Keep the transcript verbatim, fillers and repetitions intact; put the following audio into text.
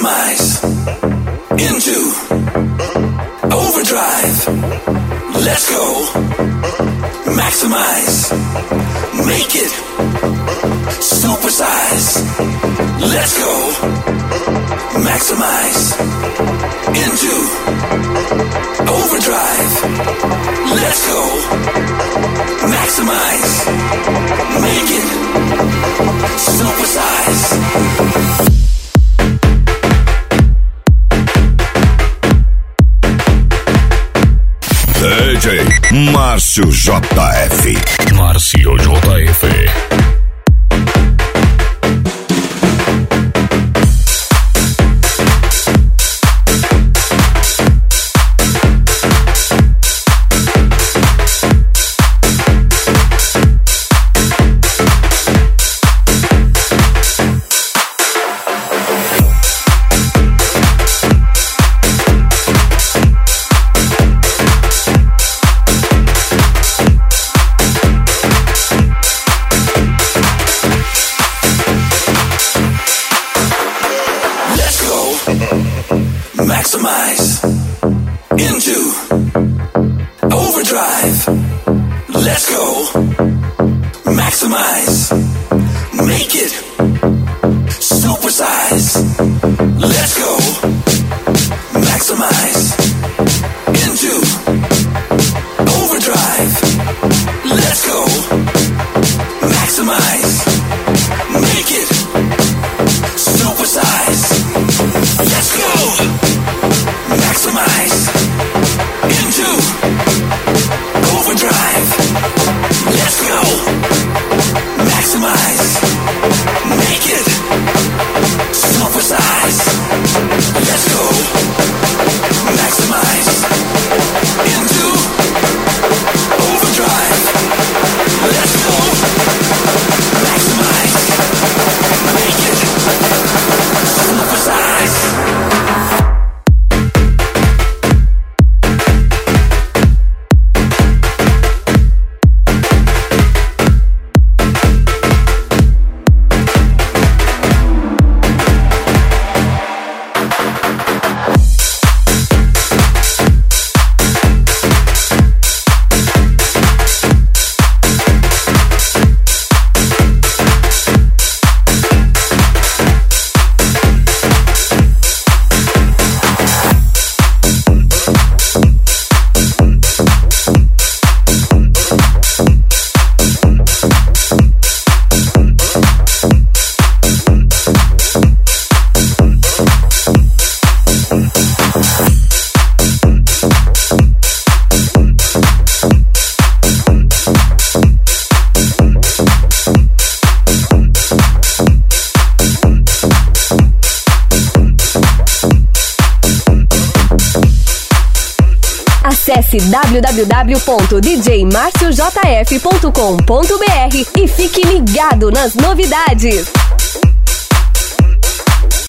Maximize into overdrive. Let's go. Maximize. Make it supersize. Let's go. Maximize into overdrive. Let's go. Maximize. Make it supersize. D J Márcio J F. Márcio J F. Maximize into overdrive. Let's go. Maximize. Make it supersize. Let's go. Maximize into overdrive. Let's go. Maximize. Make it supersize. Let's go. Maximize into overdrive. Let's go. Maximize. Make it supersize. Let's go. Maximize into overdrive. Let's go. Maximize. Make it supersize. Acesse w w w ponto d j marcio j f ponto com ponto b r e fique ligado nas novidades.